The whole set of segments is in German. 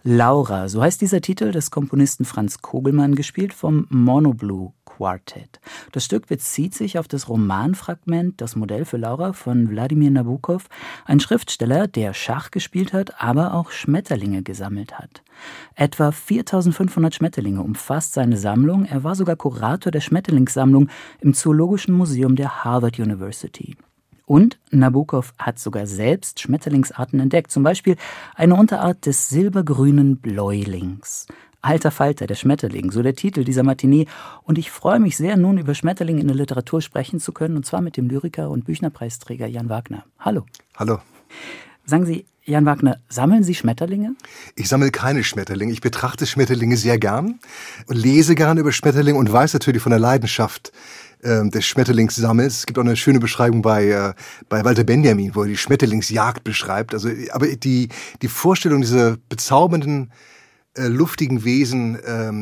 Laura, so heißt dieser Titel des Komponisten Franz Kogelmann, gespielt vom Monoblue Quartet. Das Stück bezieht sich auf das Romanfragment Das Modell für Laura von Wladimir Nabokov, ein Schriftsteller, der Schach gespielt hat, aber auch Schmetterlinge gesammelt hat. Etwa 4.500 Schmetterlinge umfasst seine Sammlung. Er war sogar Kurator der Schmetterlingssammlung im Zoologischen Museum der Harvard University. Und Nabokov hat sogar selbst Schmetterlingsarten entdeckt, zum Beispiel eine Unterart des silbergrünen Bläulings. Alter Falter, der Schmetterling, so der Titel dieser Matinee. Und ich freue mich sehr, nun über Schmetterlinge in der Literatur sprechen zu können, und zwar mit dem Lyriker und Büchnerpreisträger Jan Wagner. Hallo. Hallo. Sagen Sie, Jan Wagner, sammeln Sie Schmetterlinge? Ich sammle keine Schmetterlinge. Ich betrachte Schmetterlinge sehr gern und lese gern über Schmetterlinge und weiß natürlich von der Leidenschaft des Schmetterlingssammels. Es gibt auch eine schöne Beschreibung bei Walter Benjamin, wo er die Schmetterlingsjagd beschreibt. Also, aber die Vorstellung dieser bezaubernden, luftigen Wesen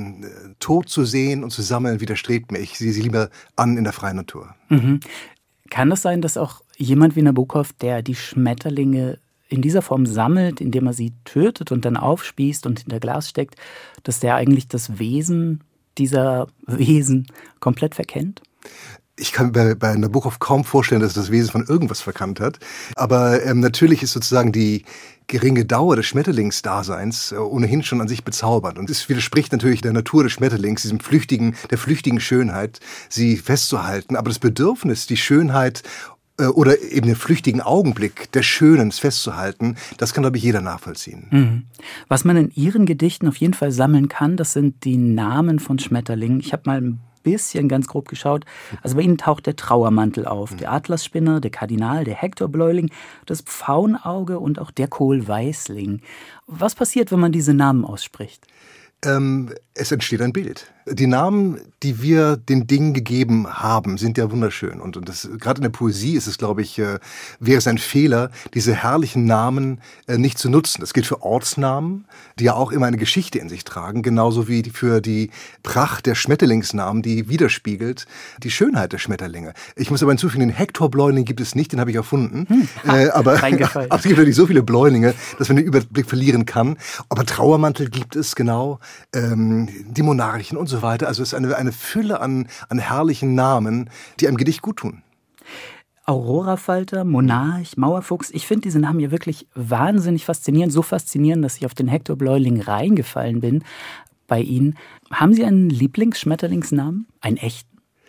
tot zu sehen und zu sammeln, widerstrebt mir. Ich sehe sie lieber an in der freien Natur. Mhm. Kann das sein, dass auch jemand wie Nabokov, der die Schmetterlinge in dieser Form sammelt, indem er sie tötet und dann aufspießt und hinter Glas steckt, dass der eigentlich das Wesen dieser Wesen komplett verkennt? Ich kann bei Nabokov kaum vorstellen, dass er das Wesen von irgendwas verkannt hat. Aber natürlich ist sozusagen die geringe Dauer des Schmetterlingsdaseins ohnehin schon an sich bezaubernd. Und es widerspricht natürlich der Natur des Schmetterlings, der flüchtigen Schönheit, sie festzuhalten. Aber das Bedürfnis, die Schönheit oder eben den flüchtigen Augenblick des Schönen festzuhalten, das kann, glaube ich, jeder nachvollziehen. Mhm. Was man in Ihren Gedichten auf jeden Fall sammeln kann, das sind die Namen von Schmetterlingen. Ich habe mal ein bisschen ganz grob geschaut. Also bei Ihnen taucht der Trauermantel auf, der Atlasspinner, der Kardinal, der Hektorbläuling, das Pfauenauge und auch der Kohlweißling. Was passiert, wenn man diese Namen ausspricht? Es entsteht ein Bild. Die Namen, die wir den Dingen gegeben haben, sind ja wunderschön. Und das, gerade in der Poesie ist es, glaube ich, wäre es ein Fehler, diese herrlichen Namen nicht zu nutzen. Das gilt für Ortsnamen, die ja auch immer eine Geschichte in sich tragen, genauso wie für die Pracht der Schmetterlingsnamen, die widerspiegelt die Schönheit der Schmetterlinge. Ich muss aber hinzufügen, den Hektorbläuling gibt es nicht, den habe ich erfunden. Aber es gibt natürlich so viele Bläulinge, dass man den Überblick verlieren kann. Aber Trauermantel gibt es, genau. Die Monarchen und so weiter. Also es ist eine Fülle an herrlichen Namen, die einem Gedicht gut tun. Aurorafalter, Monarch, Mauerfuchs. Ich finde diese Namen ja wirklich wahnsinnig faszinierend. So faszinierend, dass ich auf den Hektorbläuling reingefallen bin bei Ihnen. Haben Sie einen Lieblingsschmetterlingsnamen? Einen echten?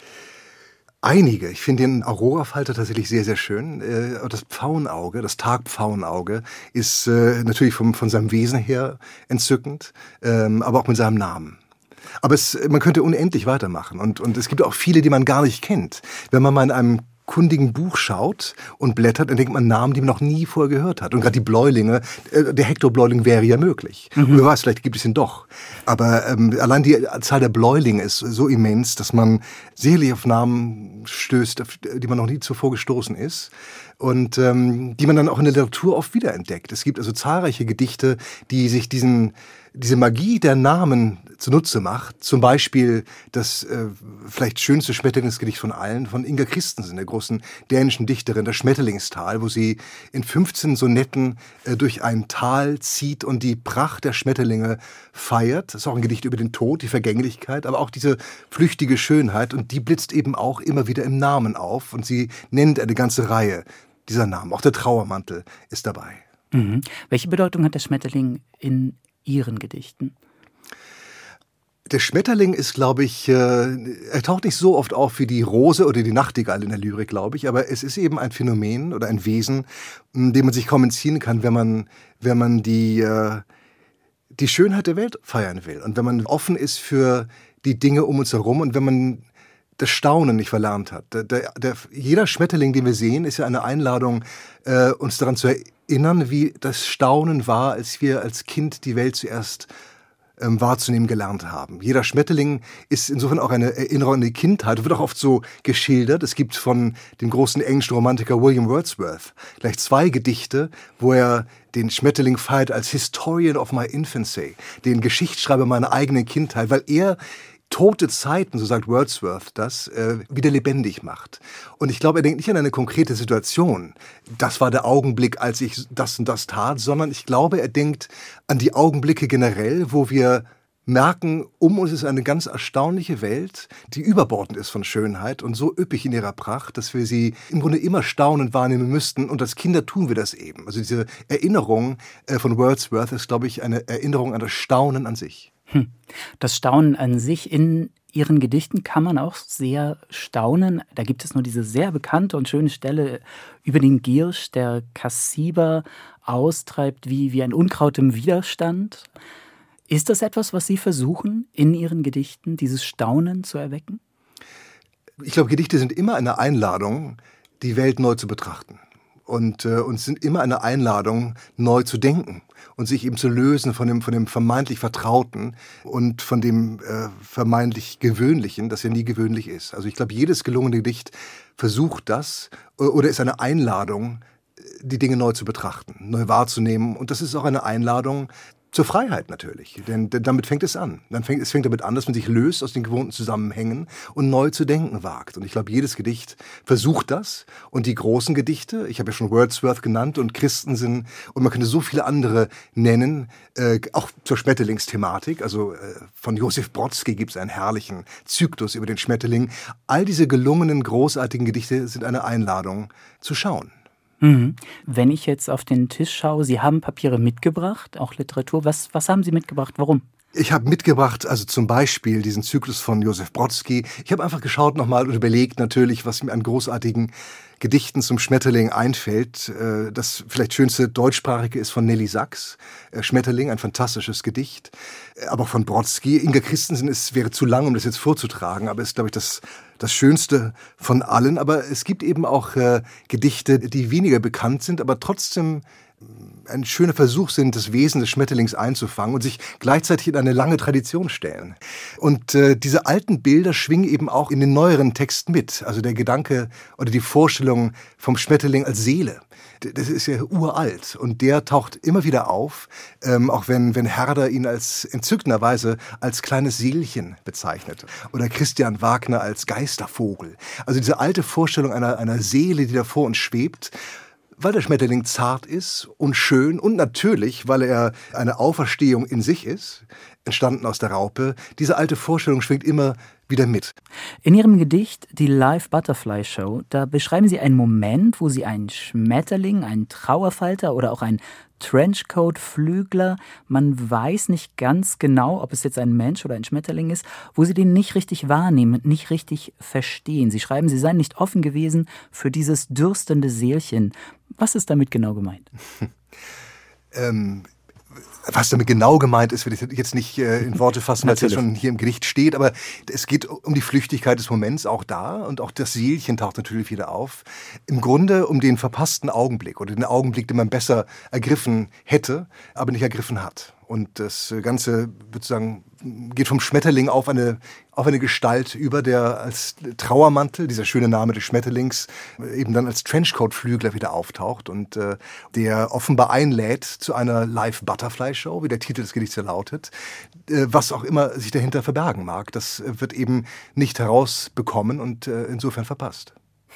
Einige. Ich finde den Aurorafalter tatsächlich sehr, sehr schön. Das Pfauenauge, das Tagpfauenauge, ist natürlich von seinem Wesen her entzückend, aber auch mit seinem Namen. Aber man könnte unendlich weitermachen. Und es gibt auch viele, die man gar nicht kennt. Wenn man mal in einem kundigen Buch schaut und blättert, dann denkt man Namen, die man noch nie vorher gehört hat. Und gerade die Bläulinge, der Hektorbläuling wäre ja möglich. Und wer weiß, vielleicht gibt es ihn doch. Aber allein die Zahl der Bläulinge ist so immens, dass man sicherlich auf Namen stößt, auf die man noch nie zuvor gestoßen ist. Und die man dann auch in der Literatur oft wiederentdeckt. Es gibt also zahlreiche Gedichte, die sich diese Magie der Namen zunutze macht. Zum Beispiel das vielleicht schönste Schmetterlingsgedicht von allen, von Inger Christensen, der großen dänischen Dichterin, das Schmetterlingstal, wo sie in 15 Sonetten durch ein Tal zieht und die Pracht der Schmetterlinge feiert. Das ist auch ein Gedicht über den Tod, die Vergänglichkeit, aber auch diese flüchtige Schönheit. Und die blitzt eben auch immer wieder im Namen auf. Und sie nennt eine ganze Reihe dieser Namen. Auch der Trauermantel ist dabei. Mhm. Welche Bedeutung hat der Schmetterling in Ihren Gedichten? Der Schmetterling ist, glaube ich, er taucht nicht so oft auf wie die Rose oder die Nachtigall in der Lyrik, glaube ich, aber es ist eben ein Phänomen oder ein Wesen, dem man sich kaum entziehen kann, wenn man die Schönheit der Welt feiern will und wenn man offen ist für die Dinge um uns herum und wenn man das Staunen nicht verlernt hat. Jeder Schmetterling, den wir sehen, ist ja eine Einladung, uns daran zu erinnern, wie das Staunen war, als wir als Kind die Welt zuerst wahrzunehmen gelernt haben. Jeder Schmetterling ist insofern auch eine Erinnerung an die Kindheit, wird auch oft so geschildert. Es gibt von dem großen englischen Romantiker William Wordsworth gleich 2 Gedichte, wo er den Schmetterling feiert als Historian of my infancy, den Geschichtsschreiber meiner eigenen Kindheit, weil er tote Zeiten, so sagt Wordsworth das, wieder lebendig macht. Und ich glaube, er denkt nicht an eine konkrete Situation, das war der Augenblick, als ich das und das tat, sondern ich glaube, er denkt an die Augenblicke generell, wo wir merken, um uns ist eine ganz erstaunliche Welt, die überbordend ist von Schönheit und so üppig in ihrer Pracht, dass wir sie im Grunde immer staunend wahrnehmen müssten. Und als Kinder tun wir das eben. Also diese Erinnerung von Wordsworth ist, glaube ich, eine Erinnerung an das Staunen an sich. Das Staunen an sich in Ihren Gedichten kann man auch sehr staunen. Da gibt es nur diese sehr bekannte und schöne Stelle über den Giersch, der Kassiber austreibt wie ein Unkraut im Widerstand. Ist das etwas, was Sie versuchen, in Ihren Gedichten dieses Staunen zu erwecken? Ich glaube, Gedichte sind immer eine Einladung, die Welt neu zu betrachten. Und sind immer eine Einladung, neu zu denken und sich eben zu lösen von dem vermeintlich Vertrauten und von dem vermeintlich Gewöhnlichen, das ja nie gewöhnlich ist. Also ich glaube, jedes gelungene Gedicht versucht das oder ist eine Einladung, die Dinge neu zu betrachten, neu wahrzunehmen. Und das ist auch eine Einladung zur Freiheit natürlich, denn damit fängt es an. Es fängt damit an, dass man sich löst aus den gewohnten Zusammenhängen und neu zu denken wagt. Und ich glaube, jedes Gedicht versucht das. Und die großen Gedichte, ich habe ja schon Wordsworth genannt und Christensen und man könnte so viele andere nennen, auch zur Schmetterlingsthematik. Also von Josef Brodsky gibt es einen herrlichen Zyklus über den Schmetterling. All diese gelungenen, großartigen Gedichte sind eine Einladung zu schauen. Wenn ich jetzt auf den Tisch schaue, Sie haben Papiere mitgebracht, auch Literatur. Was haben Sie mitgebracht? Warum? Ich habe mitgebracht, also zum Beispiel diesen Zyklus von Josef Brodsky. Ich habe einfach geschaut nochmal und überlegt natürlich, was mir an großartigen Gedichten zum Schmetterling einfällt. Das vielleicht schönste deutschsprachige ist von Nelly Sachs, Schmetterling, ein fantastisches Gedicht. Aber von Brodsky, Inga Christensen, es wäre zu lang, um das jetzt vorzutragen, aber ist, glaube ich, das Schönste von allen. Aber es gibt eben auch Gedichte, die weniger bekannt sind, aber trotzdem ein schöner Versuch sind, das Wesen des Schmetterlings einzufangen und sich gleichzeitig in eine lange Tradition stellen. Und diese alten Bilder schwingen eben auch in den neueren Texten mit. Also der Gedanke oder die Vorstellung vom Schmetterling als Seele, das ist ja uralt und der taucht immer wieder auf, auch wenn Herder ihn als entzückenderweise als kleines Seelchen bezeichnet oder Christian Wagner als Geistervogel. Also diese alte Vorstellung einer Seele, die da vor uns schwebt, weil der Schmetterling zart ist und schön und natürlich, weil er eine Auferstehung in sich ist, entstanden aus der Raupe. Diese alte Vorstellung schwingt immer wieder mit. In Ihrem Gedicht Die Live Butterfly Show, da beschreiben Sie einen Moment, wo Sie einen Schmetterling, einen Trauerfalter oder auch einen Trenchcoat-Flügler, man weiß nicht ganz genau, ob es jetzt ein Mensch oder ein Schmetterling ist, wo Sie den nicht richtig wahrnehmen, nicht richtig verstehen. Sie schreiben, Sie seien nicht offen gewesen für dieses dürstende Seelchen. Was ist damit genau gemeint? Was damit genau gemeint ist, will ich jetzt nicht in Worte fassen, weil es ja schon hier im Gedicht steht, aber es geht um die Flüchtigkeit des Moments auch da und auch das Seelchen taucht natürlich wieder auf. Im Grunde um den verpassten Augenblick oder den Augenblick, den man besser ergriffen hätte, aber nicht ergriffen hat. Und das Ganze sozusagen geht vom Schmetterling auf eine Gestalt über, der als Trauermantel, dieser schöne Name des Schmetterlings, eben dann als Trenchcoat-Flügler wieder auftaucht und der offenbar einlädt zu einer Live-Butterfly-Show, wie der Titel des Gedichts ja lautet. Was auch immer sich dahinter verbergen mag, das wird eben nicht herausbekommen und insofern verpasst.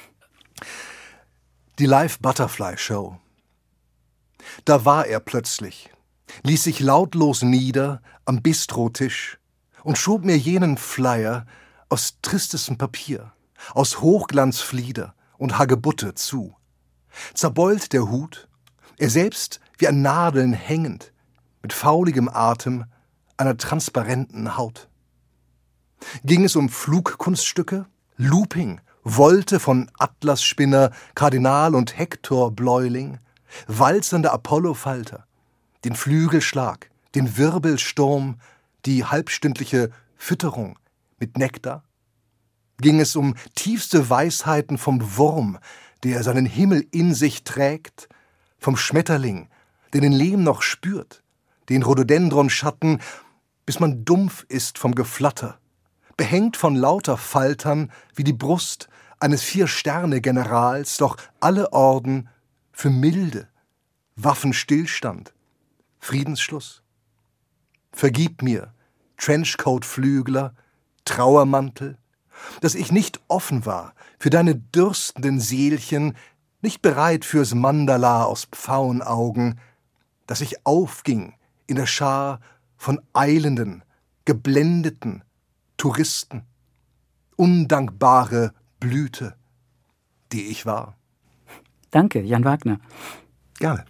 Die Live-Butterfly-Show. Da war er plötzlich, ließ sich lautlos nieder am Bistrotisch und schob mir jenen Flyer aus tristestem Papier, aus Hochglanzflieder und Hagebutte zu. Zerbeult der Hut, er selbst wie an Nadeln hängend, mit fauligem Atem einer transparenten Haut. Ging es um Flugkunststücke, Looping, Volte von Atlasspinner, Kardinal und Hektor Bläuling, walzender Apollo-Falter, den Flügelschlag, den Wirbelsturm, die halbstündliche Fütterung mit Nektar? Ging es um tiefste Weisheiten vom Wurm, der seinen Himmel in sich trägt, vom Schmetterling, der den Lehm noch spürt, den Rhododendron-Schatten, bis man dumpf ist vom Geflatter, behängt von lauter Faltern wie die Brust eines 4-Sterne-Generals, doch alle Orden für Milde, Waffenstillstand, Friedensschluss. Vergib mir, Trenchcoat-Flügler, Trauermantel, dass ich nicht offen war für deine dürstenden Seelchen, nicht bereit fürs Mandala aus Pfauenaugen, dass ich aufging in der Schar von eilenden, geblendeten Touristen, undankbare Blüte, die ich war. Danke, Jan Wagner. Gerne.